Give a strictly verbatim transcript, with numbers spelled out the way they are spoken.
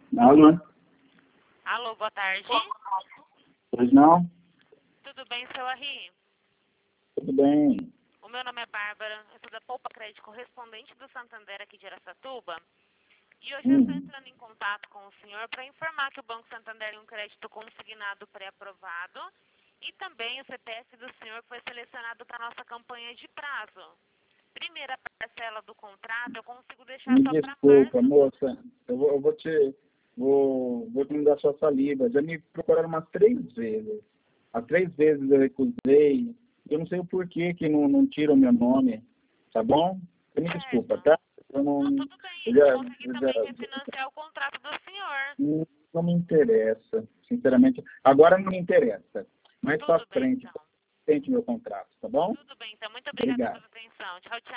Alô? Alô, boa tarde. Pois não? Tudo bem, seu Arri? Tudo bem. O meu nome é Bárbara, eu sou da Poupa Crédito, correspondente do Santander aqui de Araçatuba. E hoje Hum. eu estou entrando em contato com o senhor para informar que o Banco Santander tem um crédito consignado pré-aprovado e também o C P F do senhor foi selecionado para a nossa campanha de prazo. Primeira parcela do contrato eu consigo deixar Me só para desculpa, março. moça. Eu vou, eu vou te... Vou, vou te me dar sua saliva. Já me procuraram umas três vezes. As três vezes eu recusei. Eu não sei o porquê que não, não tiram meu nome. Tá bom? Você me desculpa, Certo. tá? Eu não... Não, tudo bem, Eu eu já, consegui eu também já, refinanciar o contrato do senhor. não, não me interessa, sinceramente. Agora não me interessa. Mais pra Tudo bem, frente, então. tente meu contrato, tá bom? Tudo bem, então. Muito obrigada Obrigado. pela atenção. Tchau, tchau.